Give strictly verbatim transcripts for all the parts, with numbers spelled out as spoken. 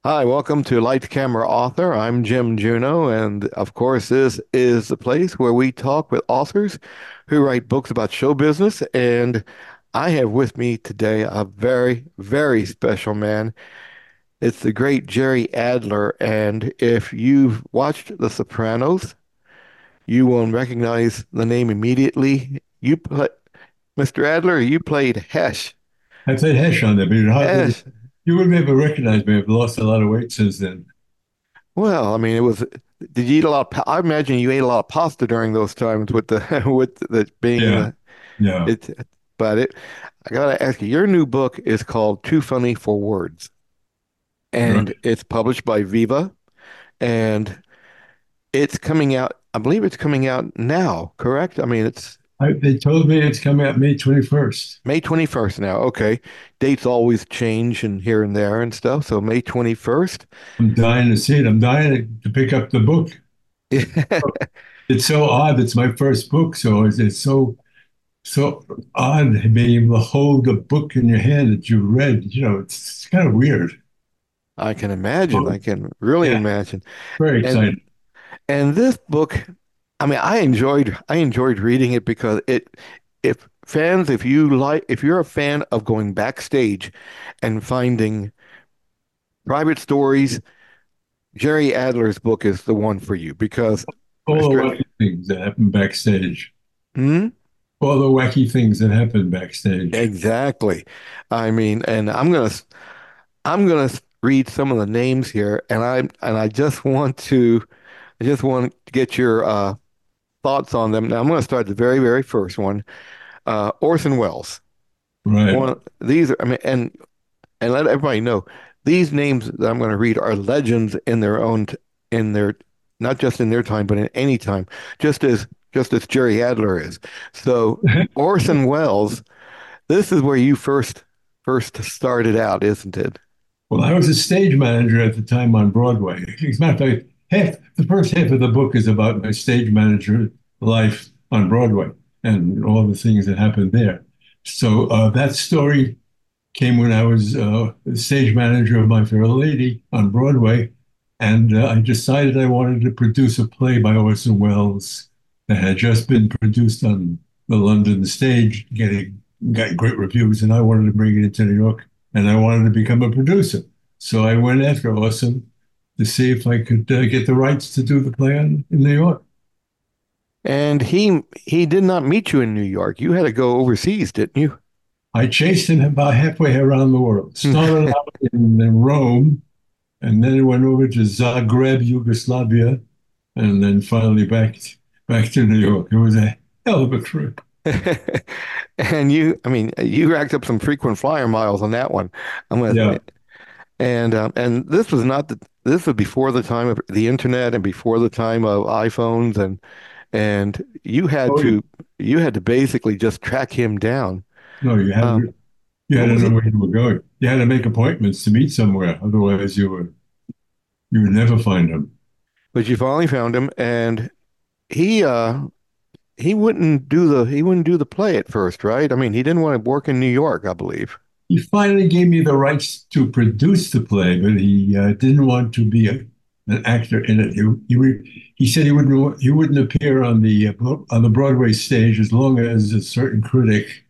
Hi, welcome to Light Camera Author. I'm Jim Juno, and of course, this is the place where we talk with authors who write books about show business. And I have with me today a very, very special man. It's the great Jerry Adler. And if you've watched The Sopranos, you will recognize the name immediately. You play, mister Adler, you played Hesh. I played Hesh on there, but you'd hardly, Hesh. you wouldn't be able to recognize me. I've lost a lot of weight since then. Well, I mean, it was. Did you eat a lot of? Pa- I imagine you ate a lot of pasta during those times with the with the being Yeah, the yeah, it. But it, I gotta ask you. Your new book is called Too Funny for Words, and right. it's published by Viva, and it's coming out. I believe it's coming out now. Correct? I mean, it's I, they told me it's coming out May twenty-first. May twenty-first now. Okay, dates always change and here and there and stuff. So May twenty-first. I'm dying to see it. I'm dying to pick up the book. It's so odd. It's my first book, so it's, it's so so odd being able to hold a book in your hand that you read. You know, it's, it's kind of weird. I can imagine. Oh, I can really yeah, imagine. very And exciting. And this book, I mean, I enjoyed I enjoyed reading it because it if fans, if you like if you're a fan of going backstage and finding private stories, Jerry Adler's book is the one for you because All the mister wacky things that happen backstage. Hmm? All the wacky things that happen backstage. Exactly. I mean, and I'm gonna I'm gonna read some of the names here, and I and I just want to I just want to get your uh, thoughts on them. Now I'm gonna start the very, very first one. Uh, Orson Welles. Right. One these are, I mean, and and let everybody know these names that I'm going to read are legends in their own t- in their not just in their time, but in any time, just as just as Jerry Adler is. So Orson Welles, this is where you first first started out, isn't it? Well, I was a stage manager at the time on Broadway. As a matter of fact, half the first half of the book is about my stage manager life on Broadway and all the things that happened there. So uh, that story came when I was uh, the stage manager of My Fair Lady on Broadway, and uh, I decided I wanted to produce a play by Orson Welles that had just been produced on the London stage, getting got great reviews, and I wanted to bring it into New York, and I wanted to become a producer. So I went after Orson to see if I could uh, get the rights to do the play in, in New York. And he he did not meet you in New York. You had to go overseas, didn't you? I chased him about halfway around the world. Started out in, in Rome, and then it went over to Zagreb, Yugoslavia, and then finally back back to New York. It was a hell of a trip. And you, I mean, you racked up some frequent flyer miles on that one. I'm gonna Yeah. And um, and this was not the this was before the time of the internet and before the time of iPhones and and you had Oh, yeah. to you had to basically just track him down. No, you had Um, to you had what to was know it? where you were going. You had to make appointments to meet somewhere. Otherwise, you were you would never find them. But you finally found him, and he uh he wouldn't do the he wouldn't do the play at first, right? I mean, he didn't want to work in New York, I believe. He finally gave me the rights to produce the play, but he uh, didn't want to be a, an actor in it. He he, re, he said he wouldn't he wouldn't appear on the uh, on the Broadway stage as long as a certain critic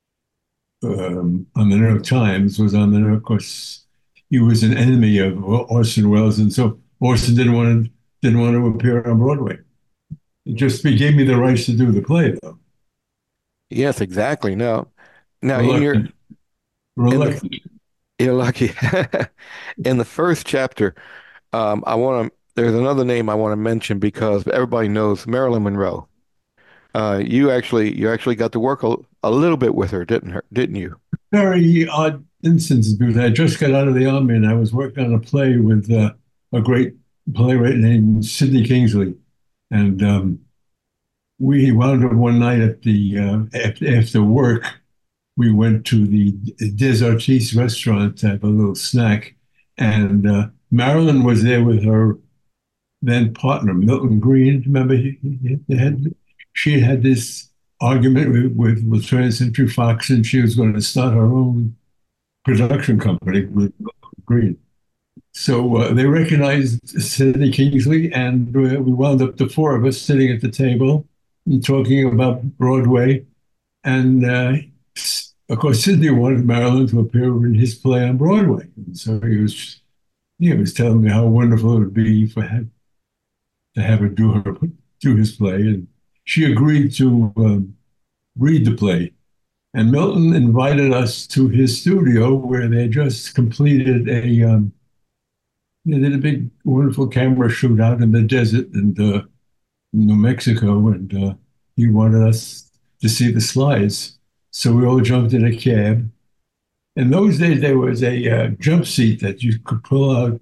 um, on the New York Times was on the New York. Of course, he was an enemy of Orson Welles, and so Orson didn't want to didn't want to appear on Broadway. It just he gave me the rights to do the play, though. Yes, exactly. No. Now in your Reluctant, in the reluctant. you're lucky. In the first chapter, um, I want to. There's another name I want to mention because everybody knows Marilyn Monroe. Uh, you actually, you actually got to work a, a little bit with her, didn't her? Didn't you? Very odd instance because I just got out of the army and I was working on a play with uh, a great playwright named Sidney Kingsley, and um, we wound up one night at the uh, after, after work. We went to the Des Artistes restaurant to have a little snack, and uh, Marilyn was there with her then partner, Milton Green. Remember, he, he had she had this argument with, with, with twentieth Century Fox, and she was going to start her own production company with Milton Green. So uh, they recognized Sidney Kingsley, and uh, we wound up the four of us sitting at the table and talking about Broadway. And uh, of course, Sidney wanted Marilyn to appear in his play on Broadway. And so he was, he was telling me how wonderful it would be for him to have her do her do his play, and she agreed to um, read the play. And Milton invited us to his studio where they just completed a um, they did a big, wonderful camera shoot out in the desert in uh, New Mexico, and uh, he wanted us to see the slides. So we all jumped in a cab. In those days, there was a uh, jump seat that you could pull out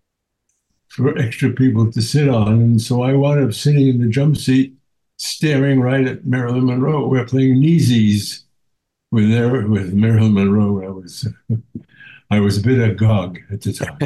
for extra people to sit on. And so I wound up sitting in the jump seat, staring right at Marilyn Monroe. We're playing Nisies with there with Marilyn Monroe. I was I was a bit agog at the time.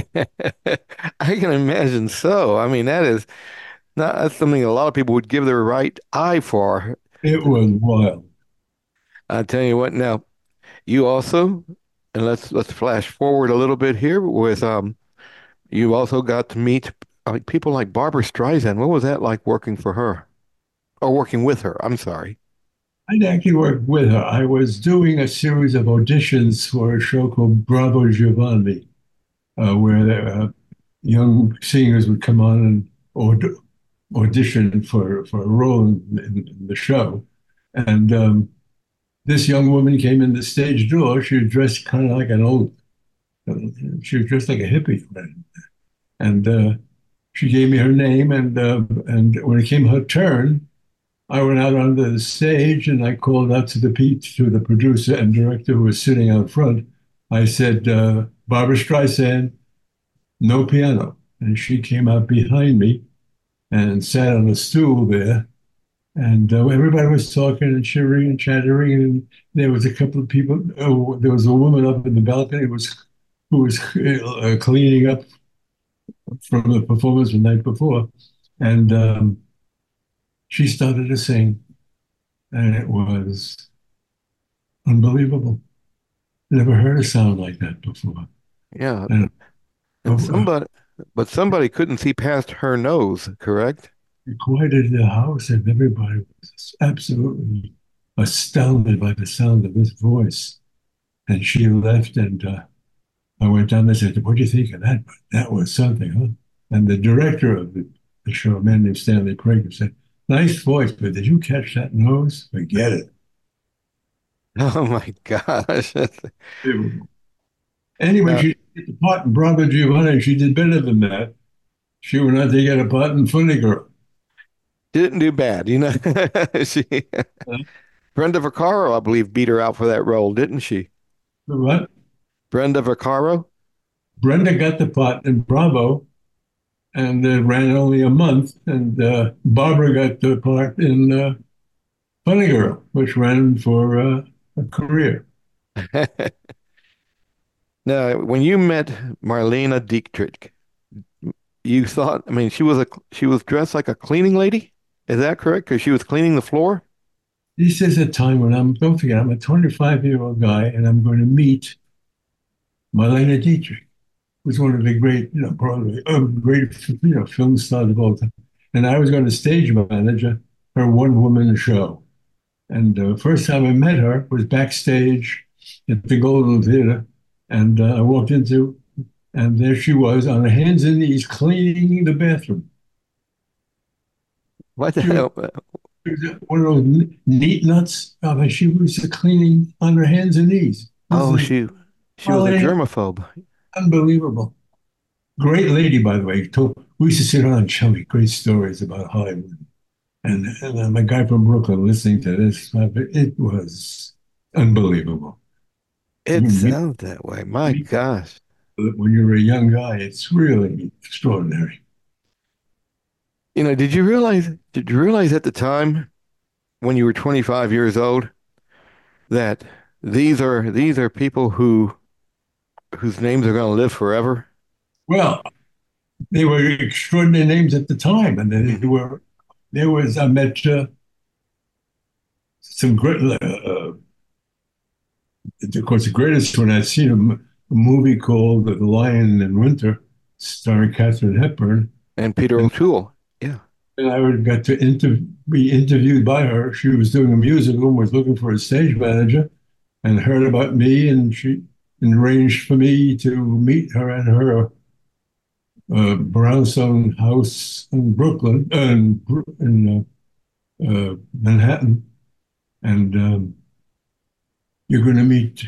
I can imagine so. I mean, that is not that's something a lot of people would give their right eye for. It was wild. I tell you what, now you also, and let's let's flash forward a little bit here with um, you also got to meet like people like Barbara Streisand. What was that like working for her or working with her? I'm sorry. I'd actually worked with her. I was doing a series of auditions for a show called Bravo Giovanni, uh, where the, uh, young singers would come on and aud- audition for, for a role in, in, in the show. And um, this young woman came in the stage door. She was dressed kind of like an old, she was dressed like a hippie. And uh, she gave me her name. And, uh, and when it came her turn, I went out onto the stage and I called out to the to the producer and director who was sitting out front. I said, uh, Barbara Streisand, no piano. And she came out behind me and sat on a stool there. And uh, everybody was talking and shivering and chattering. And there was a couple of people. Oh, there was a woman up in the balcony who was, who was uh, cleaning up from the performance the night before. And um, she started to sing. And it was unbelievable. Never heard a sound like that before. Yeah, And and uh, somebody, but somebody couldn't see past her nose, correct? we quieted the house, and everybody was absolutely astounded by the sound of this voice. And she left, and uh, I went down there and said, "What do you think of that? That was something, huh?" And the director of the, the show, a man named Stanley Prager, said, "Nice voice, but did you catch that nose? Forget it." Oh my gosh. It- anyway, Now, she did the part in Bravo Giovanni. She did better than that. She went on to get a part in Funny Girl. didn't do bad, you know. She Brenda Vaccaro, I believe, beat her out for that role, didn't she? What? Brenda Vaccaro? Brenda got the part in Bravo and uh, ran only a month, and uh, Barbara got the part in uh, Funny Girl, which ran for uh, a career. Now, when you met Marlene Dietrich, you thought, I mean, she was a she was dressed like a cleaning lady. Is that correct? Because she was cleaning the floor? This is a time when I'm, don't forget, I'm a twenty-five year old guy and I'm going to meet Marlene Dietrich, who's one of the great, you know, Broadway, uh, great, you know, film stars of all time. And I was going to stage manage her one woman show. And the uh, first time I met her was backstage at the Golden Theater. And uh, I walked into, and there she was on her hands and knees cleaning the bathroom. What the She was, hell? she was one of those neat nuts. I mean, she was cleaning on her hands and knees. This Oh, is she she was a Marlene, germaphobe. unbelievable. Great lady, by the way. Told, we used to sit around and tell me great stories about Hollywood. And, and I'm a guy from Brooklyn listening to this. It was unbelievable. It You meet, sounds that way. My meet gosh. when you're a young guy, it's really extraordinary. You know, did you realize did you realize at the time when you were twenty-five years old that these are these are people who whose names are going to live forever? Well, they were extraordinary names at the time, and they Hmm. were. There was I met uh, some great. Uh, of course, the greatest one I'd seen a, a movie called The Lion in Winter, starring Katharine Hepburn, And Peter and, O'Toole. Yeah. and I would get to inter be interviewed by her. She was doing a musical and was looking for a stage manager, and heard about me, and she arranged for me to meet her at her uh, brownstone house in Brooklyn, uh, in, in uh, uh, Manhattan, and um, you're going to meet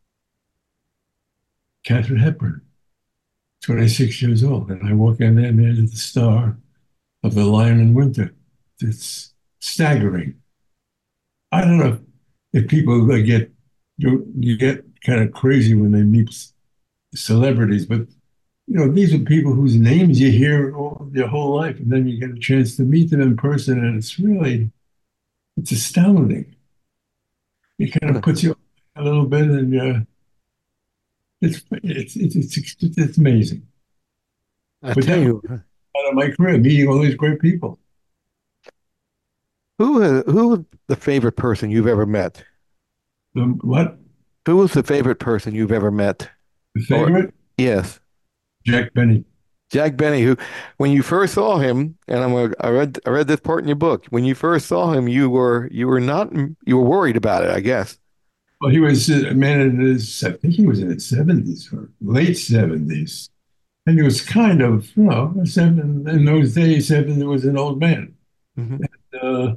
Katharine Hepburn, twenty-six years old. And I walk in there, and there's the star of The Lion in Winter. It's staggering. I don't know if people get you, you get kind of crazy when they meet celebrities, but you know these are people whose names you hear all your whole life, and then you get a chance to meet them in person, and it's really it's astounding. It kind of puts you a little bit, and uh, it's, it's it's it's it's amazing. I But tell that was you, part of my career, meeting all these great people. who uh, who was the favorite person you've ever met? The, what Who was the favorite person you've ever met? the Or favorite? yes, Jack Benny. Jack Benny, who when you first saw him, and I'm a, I read I read this part in your book. When you first saw him, you were you were not you were worried about it, I guess. Well, he was a man in his, I think he was in his seventies or late seventies. And he was kind of, you know, seven, in those days, seven was an old man. Hmm. Uh,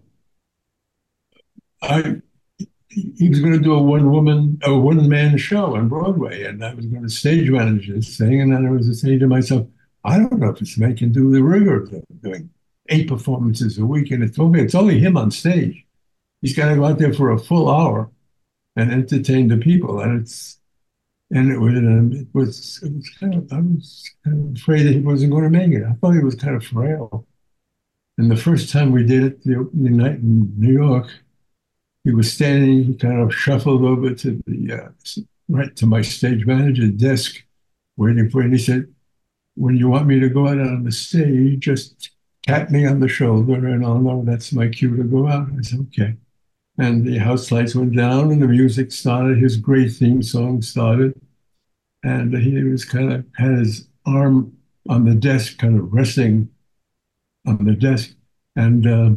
I He was going to do a one woman, a one man show on Broadway, and I was going to stage manage this thing. And then I was saying to myself, I don't know if this man can do the rigor of doing eight performances a week. And it's only, it's only him on stage. He's got to go out there for a full hour and entertain the people. And it's, and it was, um, it was, it was kind of, I was kind of afraid that he wasn't going to make it. I thought he was kind of frail. And the first time we did it, the opening night in New York, he was standing, he kind of shuffled over to the uh, right to my stage manager's desk, waiting for it. And he said, "When you want me to go out on the stage, just tap me on the shoulder, and I'll know that's my cue to go out." I said, "Okay." And the house lights went down, and the music started. His great theme song started, and he was kind of had his arm on the desk, kind of resting on the desk, and uh,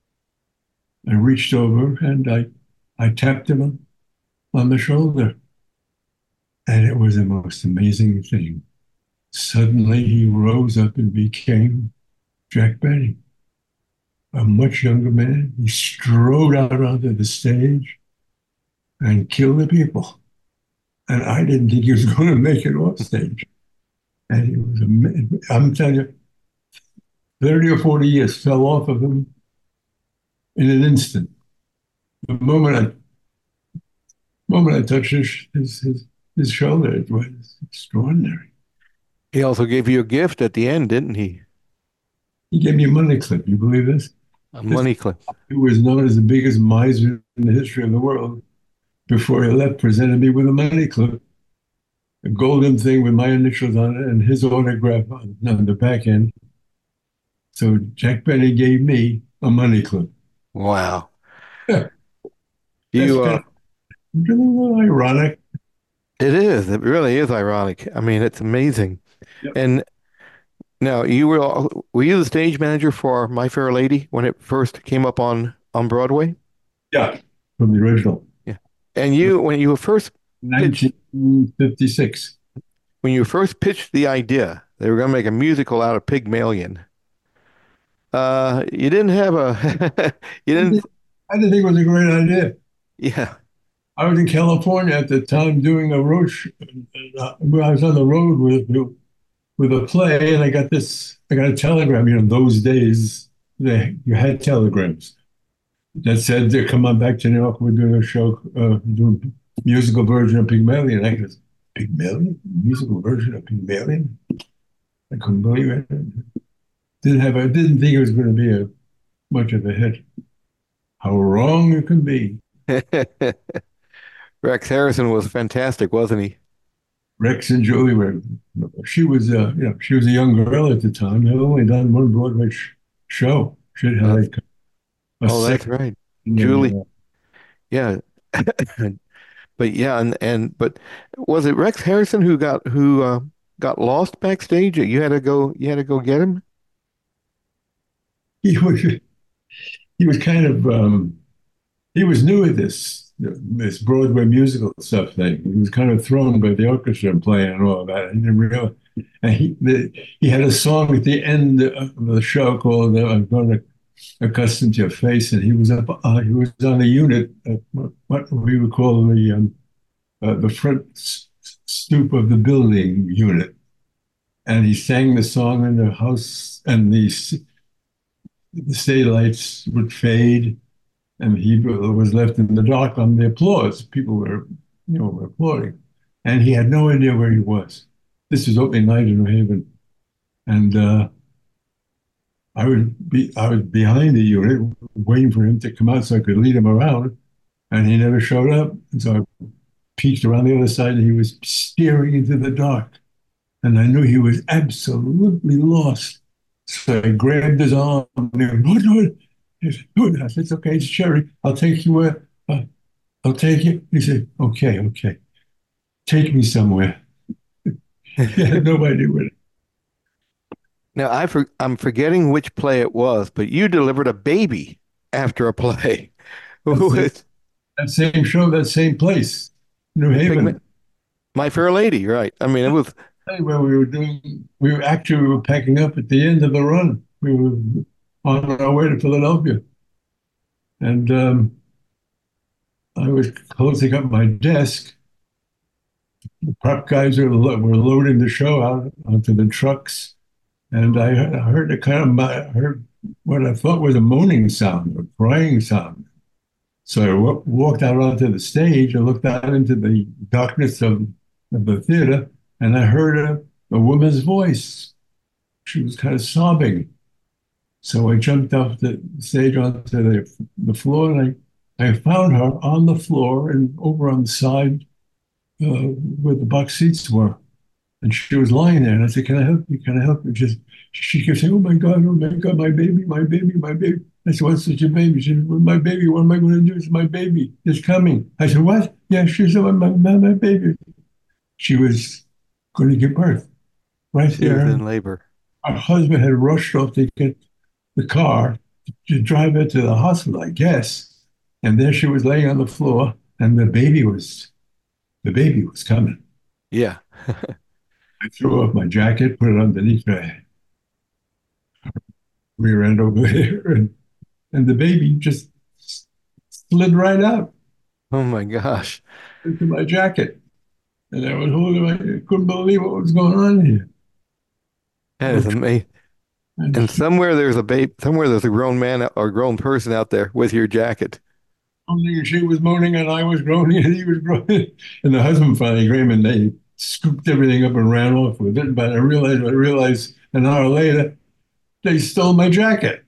I reached over and I I tapped him on, on the shoulder. And it was the most amazing thing. Suddenly he rose up and became Jack Benny, a much younger man. He strode out onto the stage and killed the people. And I didn't think he was going to make it off stage. And he was amazing. I'm telling you, thirty or forty years fell off of him in an instant. The moment I, moment I touched his, his, his, his shoulder, it was extraordinary. He also gave you a gift at the end, didn't he? He gave me a money clip. You believe this? A This money clip. who was known as the biggest miser in the history of the world, before he left, presented me with a money clip, a golden thing with my initials on it and his autograph on, on the back end. So Jack Benny gave me a money clip. Wow. That's You kind uh of really a little ironic. it is. It really is ironic. I mean, it's amazing. Yep. And now you were were you the stage manager for My Fair Lady when it first came up on on Broadway? Yeah, from the original, Yeah. And you when you first pitched nineteen fifty-six. when you first pitched the idea they were going to make a musical out of Pygmalion, uh, you didn't have a you I didn't didn't think it was a great idea. yeah. I was in California at the time doing a road. Sh- uh, I was on the road with with a play, and I got this. I got a telegram. You know, those days they you had telegrams that said, "They come on back to New York. We're doing a show, uh, doing a musical version of Pygmalion." I goes, "Pygmalion, musical version of Pygmalion." I couldn't believe it. Didn't have. I didn't think it was going to be a much of a hit. How wrong it can be. Rex Harrison was fantastic, wasn't he? Rex and Julie were. She was, uh, you know, she was a young girl at the time. Had only done one Broadway sh- show. She had Uh, like a oh, that's second, right. and Julie. uh, Yeah. But yeah, and and but was it Rex Harrison who got who uh got lost backstage? You had to go, you had to go get him? He was he was kind of um, he was new at this this Broadway musical stuff thing. He was kind of thrown by the orchestra playing and all of that. He didn't realize. And he the, he had a song at the end of the show called uh, "I'm Going to Accustomed to Your Face," and he was up. Uh, he was on a unit, uh, what we would call the um, uh, the front stoop of the building unit, and he sang the song in the house, and the the stage lights would fade, and he was left in the dark on the applause. People were, you know, were applauding, and he had no idea where he was. This was opening night in New Haven, and uh, I would be I was behind the unit waiting for him to come out so I could lead him around, and he never showed up. And so I peeked around the other side, and he was staring into the dark, and I knew he was absolutely lost. So I grabbed his arm and he went, "What, what?" He said, "Good." I said, "It's okay, it's Sherry. I'll take you where, uh, I'll take you." He said, "Okay, okay. Take me somewhere." He had no idea where. Now I for, I'm forgetting which play it was, but you delivered a baby after a play. That Who same, is that same show, that same place, New Pigment? Haven. My Fair Lady, right? I mean, it was. Where we were doing, we were actually we were packing up at the end of the run. We were on our way to Philadelphia. And um, I was closing up my desk. The prop guys were, lo- were loading the show out onto the trucks, and I heard, I heard a kind of I heard what I thought was a moaning sound, a crying sound. So I w- walked out onto the stage and looked out into the darkness of, of the theater, and I heard a, a woman's voice. She was kind of sobbing. So I jumped off the stage onto the, the floor, and I, I found her on the floor and over on the side uh, where the box seats were. And she was lying there. And I said, "Can I help you? Can I help you?" Just she kept saying, "Oh my God, oh my God, my baby, my baby, my baby." I said, "What's such a baby?" She said, "Well, my baby, what am I going to do? It's my baby. It's coming." I said, "What?" "Yeah," she said, "My, my, my baby." She was going to give birth right She was there. in labor. Her husband had rushed off to get the car to drive her to the hospital, I guess. And there she was laying on the floor, and the baby was the baby was coming. Yeah. I threw off my jacket, put it underneath my rear end over there, and, and the baby just slid right out Oh my gosh. into my jacket. And I was holding my, I couldn't believe what was going on here. That is amazing. And And somewhere there's a babe, somewhere there's a grown man or grown person out there with your jacket. only she was moaning and I was groaning and he was groaning. And the husband finally came and they scooped everything up and ran off with it. But I realized, I realized an hour later, they stole my jacket.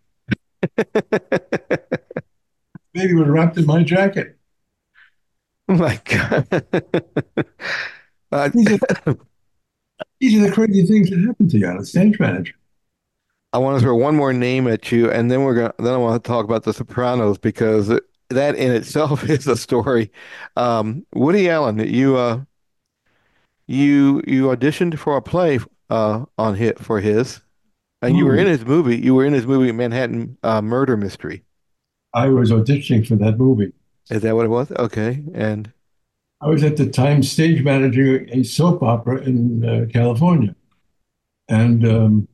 Baby was wrapped in my jacket. Oh my God. Uh, These are, these are the crazy things that happen to you on a stage manager. I want to throw one more name at you, and then we're gonna then I want to talk about The Sopranos because that in itself is a story. Um, Woody Allen, you uh you you auditioned for a play uh on hit for his, and you were in Ooh, his movie. You were in his movie Manhattan uh, Murder Mystery. I was auditioning for that movie. Is that what it was? Okay, and I was at the time stage managing a soap opera in uh, California. And um,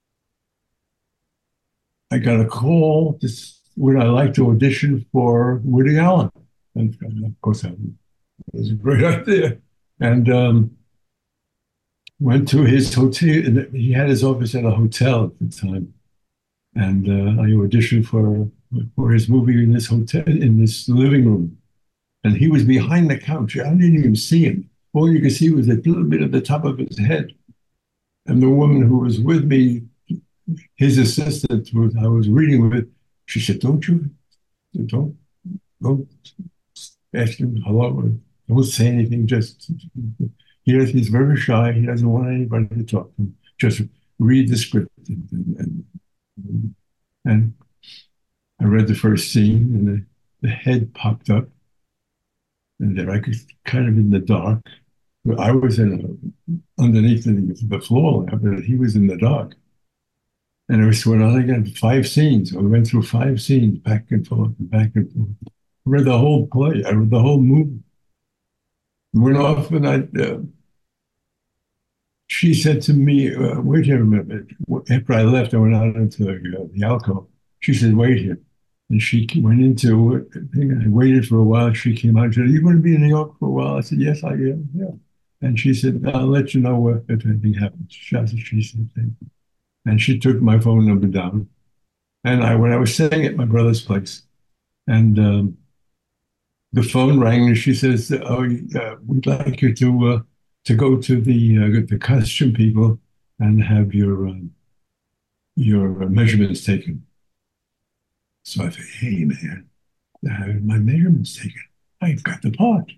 I got a call to, would I like to audition for Woody Allen? And, and of course, I, it was a great idea. And um, went to his hotel. He had his office at a hotel at the time. And uh, I auditioned for for his movie in this hotel, in this living room. And he was behind the couch. I didn't even see him. All you could see was a little bit of the top of his head. And the woman who was with me, his assistant, who I was reading with, she said, "Don't you, don't, don't ask him hello. Don't say anything. Just, he does, he's very shy. He doesn't want anybody to talk to him. Just read the script." And, and, and, and I read the first scene, and the, the head popped up, and there I could kind of in the dark. I was in underneath the, the floor, but he was in the dark. And it was went on again, five scenes. We went through five scenes, back and forth, and back and forth. I read the whole play. I read the whole movie. Went off, and I. Uh, she said to me, uh, "Wait here a minute." After I left, I went out into the, uh, the alcove. She said, "Wait here," and she went into it. I waited for a while. She came out and said, "Are you going to be in New York for a while?" I said, "Yes, I am." Yeah. And she said, "I'll let you know if anything happens." She said, and she took my phone number down. And I, when I was staying at my brother's place, and um, the phone rang, and she says, "Oh, uh, we'd like you to uh, to go to the uh, the costume people and have your um, your measurements taken." So I said, "Hey, man, having my measurements taken. I've got the part."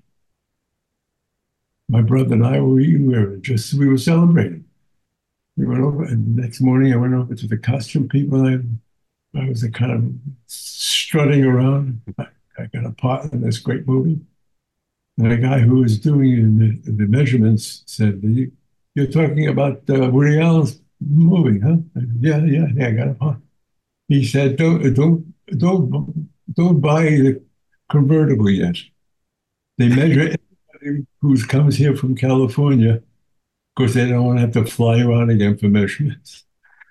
My brother and I were, we were just we were celebrating. We went over, and the next morning I went over to the costume people, and I was kind of strutting around. I, I got a part in this great movie. And the guy who was doing the, the measurements said, you, "You're talking about uh, Woody Allen's movie, huh?" I said, yeah, yeah, yeah, I got a part. He said, "Don't, don't, don't, don't buy the convertible yet. They measure everybody who comes here from California because they don't want to have to fly around again for measurements."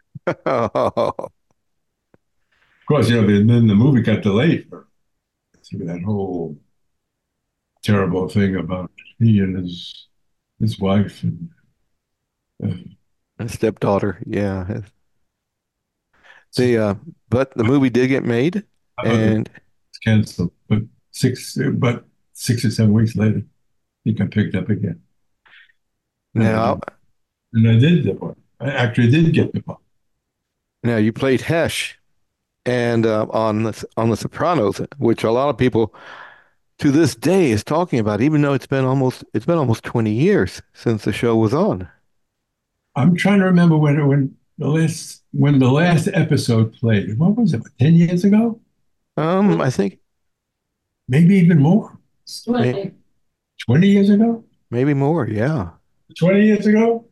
Of course, you know, then the movie got delayed for that whole terrible thing about he and his his wife and uh, A stepdaughter, yeah. The uh, but the movie did get made, and canceled. But six, but six or seven weeks later, he got picked up again, now and and I did the part. I actually did get the part. now you played Hesh, and uh, on the on The Sopranos, which a lot of people to this day is talking about, even though it's been almost it's been almost twenty years since the show was on. I'm trying to remember when when the last when the last episode played. What was it? Ten years ago? Um, I think Maybe even more. may, Twenty years ago? maybe more. Yeah, Twenty years ago?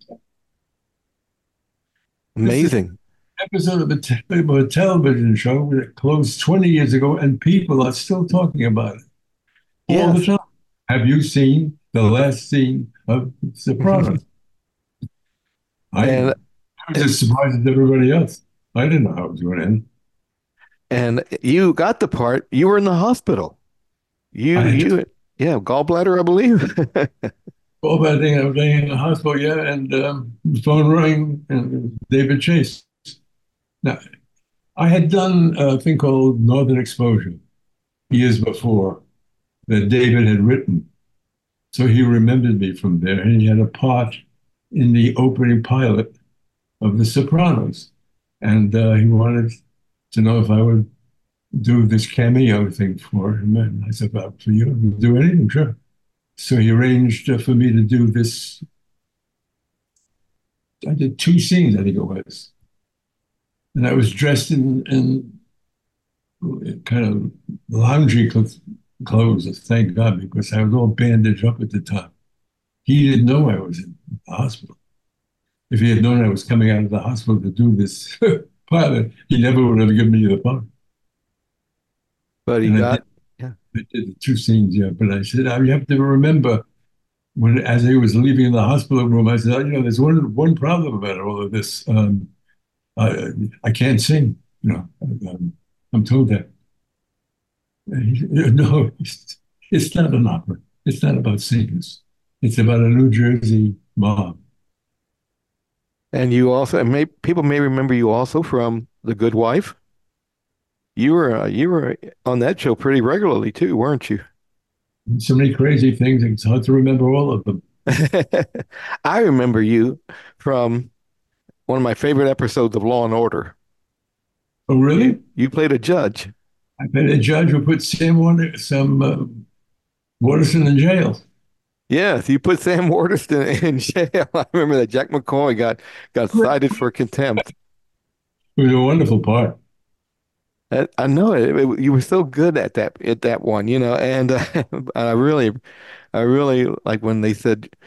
This is amazing. an episode of a, te- of a television show that closed twenty years ago, and people are still talking about it all the Yes, time. Have you seen the last scene of Sopranos? I, and I was as surprised as everybody else. I didn't know how it was going to end. and you got the part. You were in the hospital. I You had just you yeah, gallbladder, I believe. all that thing. I was laying in the hospital, yeah, and um, the phone rang, and it was David Chase. Now, I had done a thing called Northern Exposure years before that David had written. So he remembered me from there, and he had a part in the opening pilot of The Sopranos. And uh, he wanted to know if I would do this cameo thing for him. And I said, "Well, for you, I'll do anything, sure." So he arranged uh, for me to do this. I did two scenes, I think it was. And I was dressed in, in kind of loungy clothes, thank God, because I was all bandaged up at the time. He didn't know I was in the hospital. If he had known I was coming out of the hospital to do this pilot, he never would have given me the part. But he And I did, got yeah. I did the two scenes, yeah. But I said, "I have to remember when, as he was leaving the hospital room, I said, "You know, there's one one problem about all of this. Um, I, I can't sing. You know, um, I'm told that." And he said, "No, it's, it's not an opera. It's not about singers. It's about a New Jersey mob." And you also, and may, people may remember you also from The Good Wife. You were uh, you were on that show pretty regularly too, weren't you? So many crazy things. It's hard to remember all of them. I remember you from one of my favorite episodes of Law and Order. Oh, You really? you played a judge. I bet a judge would put Sam Warner, some uh, Waterson in jail. Yes, you put Sam Waterston in jail. I remember that Jack McCoy got got cited for contempt. It was a wonderful part. I, I know it, it- You were so good at that at that one, you know, and uh, I really I really like when they said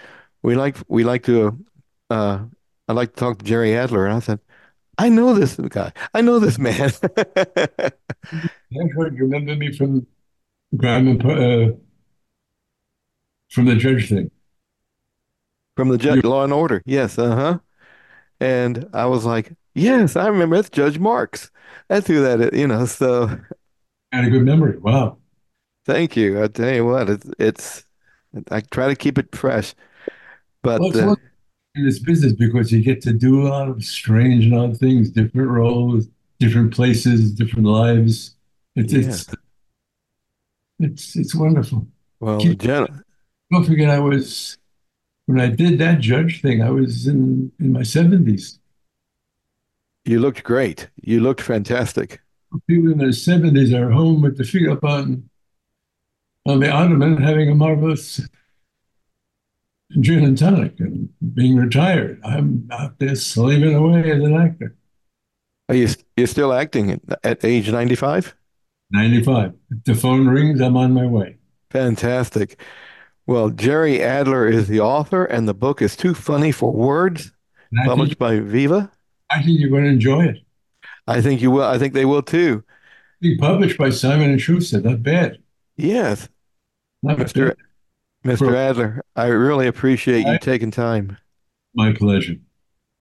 we like we like to uh I like to talk to Jerry Adler, and I said, I know this guy. I know this man. Yeah, sure. You remember me from Graham and, uh, from the judge thing. From the Ju You Law and Order. Yes, uh-huh. And I was like, yes, I remember it's Judge Marks. That's who that is, you know. So had a good memory. Wow. thank you. I tell you what, it's it's I try to keep it fresh. Well, But it's uh, one in this business because you get to do a lot of strange and odd things, different roles, different places, different lives. It's yeah, it's it's it's wonderful. well, Keep, Jen, don't forget, I was when I did that judge thing, I was in in my seventies. you looked great. You looked fantastic. People in their seventies are home with the feet up on on the ottoman, having a marvelous gin and tonic and being retired. I'm out there slaving away as an actor. Are you you're still acting at, at age ninety-five? ninety-five. If the phone rings, I'm on my way. Fantastic. Well, Jerry Adler is the author, and the book is Too Funny for Words, And I think published by Viva. I think you're going to enjoy it. I think you will. I think they will too. Be published by Simon and Schuster. Not bad. Yes, Not bad. mister mister For Adler, I really appreciate you taking time. my pleasure.